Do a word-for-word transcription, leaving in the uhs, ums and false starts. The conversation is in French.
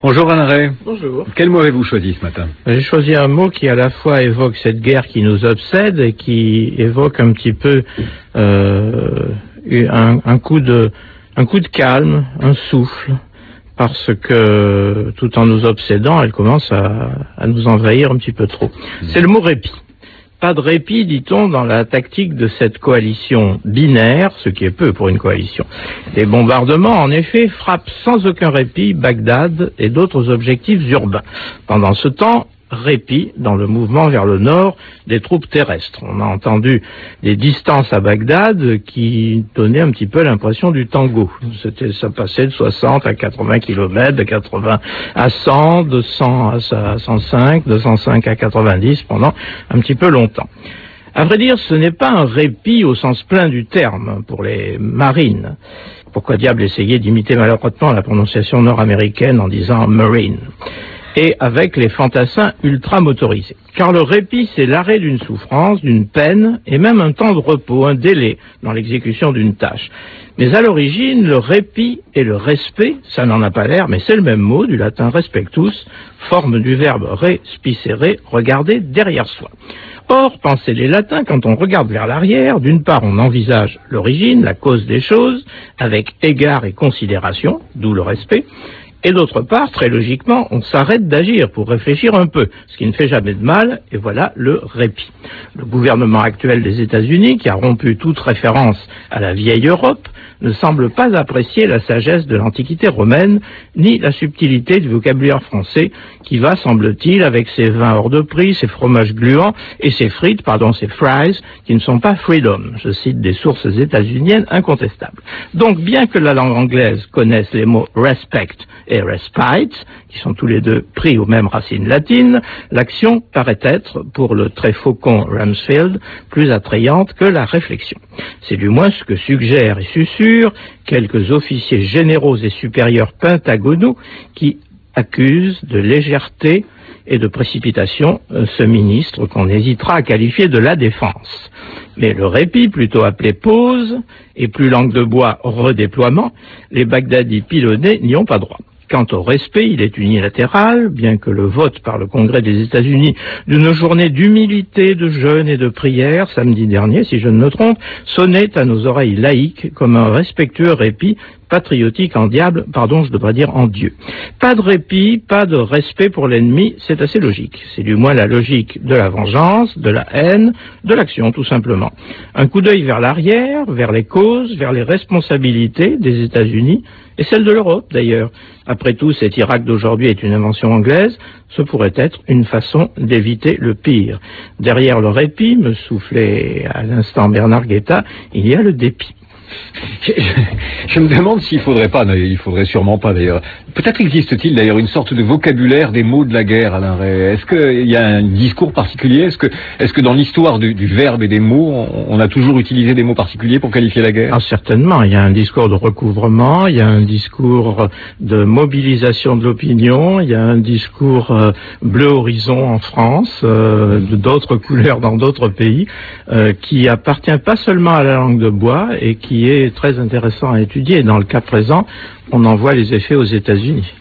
Bonjour Alain Ray. Bonjour. Quel mot avez-vous choisi ce matin? J'ai choisi un mot qui à la fois évoque cette guerre qui nous obsède et qui évoque un petit peu euh, un, un coup de un coup de calme, un souffle, parce que tout en nous obsédant, elle commence à, à nous envahir un petit peu trop. C'est le mot répit. Pas de répit, dit-on, dans la tactique de cette coalition binaire, ce qui est peu pour une coalition. Les bombardements, en effet, frappent sans aucun répit Bagdad et d'autres objectifs urbains. Pendant ce temps, répit dans le mouvement vers le nord des troupes terrestres. On a entendu des distances à Bagdad qui donnaient un petit peu l'impression du tango. C'était, ça passait de soixante à quatre-vingts kilomètres, de quatre-vingts à cent, de cent à cent cinq, de cent cinq à quatre-vingt-dix pendant un petit peu longtemps. À vrai dire, ce n'est pas un répit au sens plein du terme pour les marines. Pourquoi diable essayer d'imiter maladroitement la prononciation nord-américaine en disant marine? Et avec les fantassins ultra-motorisés. Car le répit, c'est l'arrêt d'une souffrance, d'une peine, et même un temps de repos, un délai dans l'exécution d'une tâche. Mais à l'origine, le répit et le respect, ça n'en a pas l'air, mais c'est le même mot, du latin respectus, forme du verbe respicere, regarder derrière soi. Or, pensez les latins, quand on regarde vers l'arrière, d'une part on envisage l'origine, la cause des choses, avec égard et considération, d'où le respect, et d'autre part, très logiquement, on s'arrête d'agir pour réfléchir un peu, ce qui ne fait jamais de mal, et voilà le répit. Le gouvernement actuel des États-Unis, qui a rompu toute référence à la vieille Europe, ne semble pas apprécier la sagesse de l'Antiquité romaine, ni la subtilité du vocabulaire français, qui va, semble-t-il, avec ses vins hors de prix, ses fromages gluants, et ses frites, pardon, ses fries, qui ne sont pas freedom. Je cite des sources états-uniennes incontestables. Donc, bien que la langue anglaise connaisse les mots respect et respite, qui sont tous les deux pris aux mêmes racines latines, l'action paraît être, pour le très faucon Rumsfeld, plus attrayante que la réflexion. C'est du moins ce que suggèrent et susurrent quelques officiers généraux et supérieurs pentagonaux qui accusent de légèreté et de précipitation ce ministre qu'on hésitera à qualifier de la défense. Mais le répit, plutôt appelé pause, et plus langue de bois redéploiement, les Bagdadis pilonnés n'y ont pas droit. Quant au respect, il est unilatéral, bien que le vote par le Congrès des États-Unis d'une journée d'humilité, de jeûne et de prière, samedi dernier, si je ne me trompe, sonnait à nos oreilles laïques comme un respectueux répit patriotique en diable, pardon, je devrais dire en Dieu. Pas de répit, pas de respect pour l'ennemi, c'est assez logique. C'est du moins la logique de la vengeance, de la haine, de l'action, tout simplement. Un coup d'œil vers l'arrière, vers les causes, vers les responsabilités des États-Unis, et celles de l'Europe, d'ailleurs. Après tout, cet Irak d'aujourd'hui est une invention anglaise, ce pourrait être une façon d'éviter le pire. Derrière le répit, me soufflait à l'instant Bernard Guetta, il y a le dépit. Je, je me demande s'il faudrait pas, non, il faudrait sûrement pas d'ailleurs. Peut-être existe-t-il d'ailleurs une sorte de vocabulaire des mots de la guerre, Alain Ray. Est-ce qu'il y a un discours particulier? Est-ce que, est-ce que dans l'histoire du, du verbe et des mots, on, on a toujours utilisé des mots particuliers pour qualifier la guerre? Ah, certainement. Il y a un discours de recouvrement, il y a un discours de mobilisation de l'opinion, il y a un discours euh, bleu horizon en France, euh, d'autres couleurs dans d'autres pays, euh, qui appartient pas seulement à la langue de bois et qui est très intéressant à étudier. Dans le cas présent, on en voit les effets aux États-Unis.